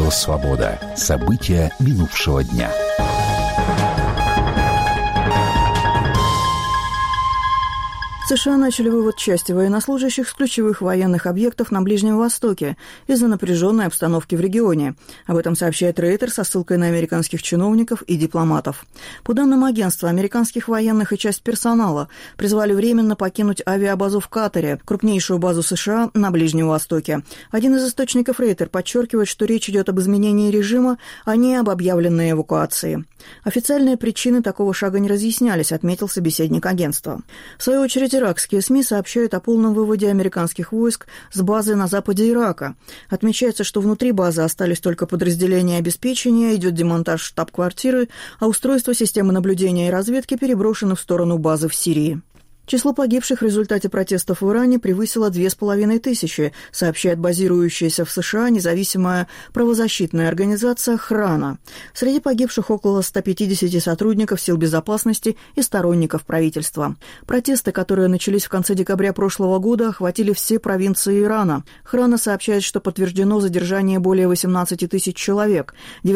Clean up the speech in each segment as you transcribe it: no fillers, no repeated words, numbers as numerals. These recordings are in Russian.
Радио «Свобода». События минувшего дня. США начали вывод части военнослужащих с ключевых военных объектов на Ближнем Востоке из-за напряженной обстановки в регионе. Об этом сообщает Рейтер со ссылкой на американских чиновников и дипломатов. По данным агентства, американских военных и часть персонала призвали временно покинуть авиабазу в Катаре, крупнейшую базу США на Ближнем Востоке. Один из источников Рейтер подчеркивает, что речь идет об изменении режима, а не об объявленной эвакуации. Официальные причины такого шага не разъяснялись, отметил собеседник агентства. В свою очередь, иракские СМИ сообщают о полном выводе американских войск с базы на западе Ирака. Отмечается, что внутри базы остались только подразделения обеспечения, идет демонтаж штаб-квартиры, а устройство системы наблюдения и разведки переброшено в сторону базы в Сирии. Число погибших в результате протестов в Иране превысило 2500, сообщает базирующаяся в США независимая правозащитная организация «Храна». Среди погибших около 150 сотрудников сил безопасности и сторонников правительства. Протесты, которые начались в конце декабря прошлого года, охватили все провинции Ирана. «Храна» сообщает, что подтверждено задержание более 18 тысяч человек.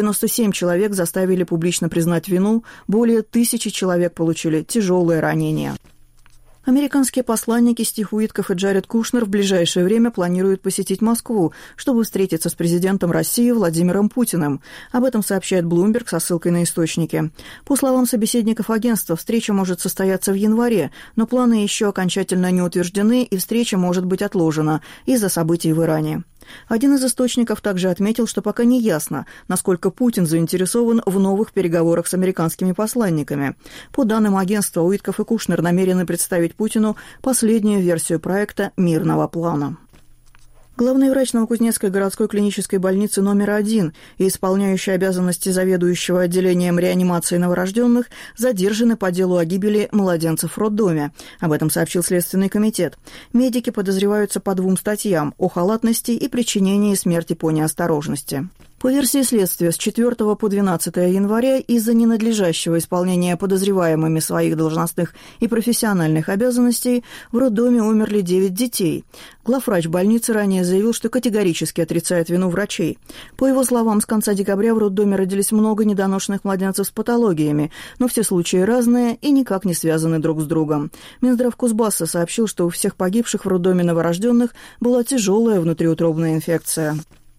97 человек заставили публично признать вину, более 1000 человек получили тяжелые ранения. Американские посланники Стив Уитков и Джаред Кушнер в ближайшее время планируют посетить Москву, чтобы встретиться с президентом России Владимиром Путиным. Об этом сообщает Bloomberg со ссылкой на источники. По словам собеседников агентства, встреча может состояться в январе, но планы еще окончательно не утверждены, и встреча может быть отложена из-за событий в Иране. Один из источников также отметил, что пока не ясно, насколько Путин заинтересован в новых переговорах с американскими посланниками. По данным агентства, Уитков и Кушнер намерены представить Путину последнюю версию проекта мирного плана. Главный врач Новокузнецкой городской клинической больницы номер 1 и исполняющий обязанности заведующего отделением реанимации новорожденных задержаны по делу о гибели младенцев в роддоме. Об этом сообщил Следственный комитет. Медики подозреваются по 2 статьям – о халатности и причинении смерти по неосторожности. По версии следствия, с 4 по 12 января из-за ненадлежащего исполнения подозреваемыми своих должностных и профессиональных обязанностей в роддоме умерли 9 детей. Главврач больницы ранее заявил, что категорически отрицает вину врачей. По его словам, с конца декабря в роддоме родились много недоношенных младенцев с патологиями, но все случаи разные и никак не связаны друг с другом. Минздрав Кузбасса сообщил, что у всех погибших в роддоме новорожденных была тяжелая внутриутробная инфекция.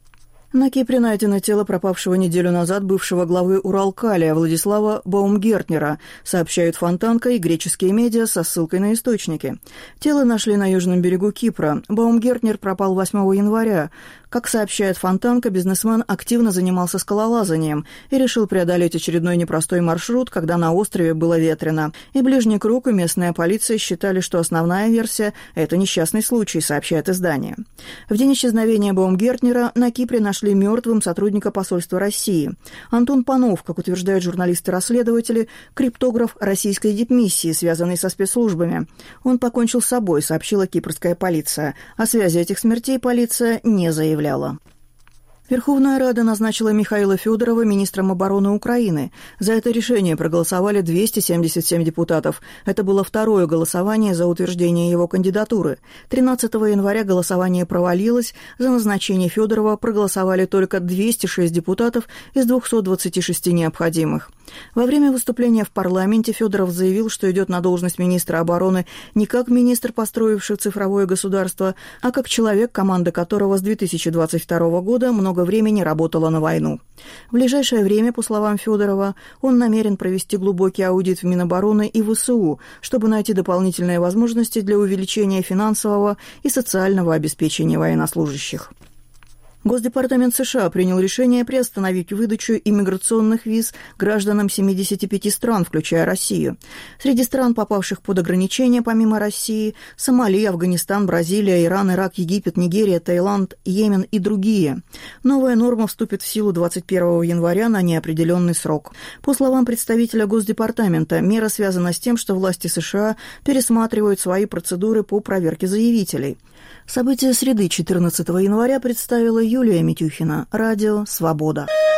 На Кипре найдено тело пропавшего неделю назад бывшего главы Уралкалия Владислава Баумгертнера, сообщают Фонтанка и греческие медиа со ссылкой на источники. Тело нашли на южном берегу Кипра. Баумгертнер пропал 8 января. Как сообщает Фонтанка, бизнесмен активно занимался скалолазанием и решил преодолеть очередной непростой маршрут, когда на острове было ветрено. И ближний круг, и местная полиция считали, что основная версия – это несчастный случай, сообщает издание. В день исчезновения Баумгертнера на Кипре нашли мертвым сотрудника посольства России. Антон Панов, как утверждают журналисты-расследователи, криптограф российской дипмиссии, связанный со спецслужбами. Он покончил с собой, сообщила кипрская полиция. О связи этих смертей полиция не заявляла. Верховная Рада назначила Михаила Федорова министром обороны Украины. За это решение проголосовали 277 депутатов. Это было второе голосование за утверждение его кандидатуры. 13 января голосование провалилось. За назначение Федорова проголосовали только 206 депутатов из 226 необходимых. Во время выступления в парламенте Федоров заявил, что идет на должность министра обороны не как министр, построивший цифровое государство, а как человек, команда которого с 2022 года много времени работала на войну. В ближайшее время, по словам Федорова, он намерен провести глубокий аудит в Минобороны и ВСУ, чтобы найти дополнительные возможности для увеличения финансового и социального обеспечения военнослужащих. Госдепартамент США принял решение приостановить выдачу иммиграционных виз гражданам 75 стран, включая Россию. Среди стран, попавших под ограничения помимо России, Сомали, Афганистан, Бразилия, Иран, Ирак, Египет, Нигерия, Таиланд, Йемен и другие. Новая норма вступит в силу 21 января на неопределенный срок. По словам представителя Госдепартамента, мера связана с тем, что власти США пересматривают свои процедуры по проверке заявителей. События среды 14 января представила Юлия Митюхина. Радио «Свобода».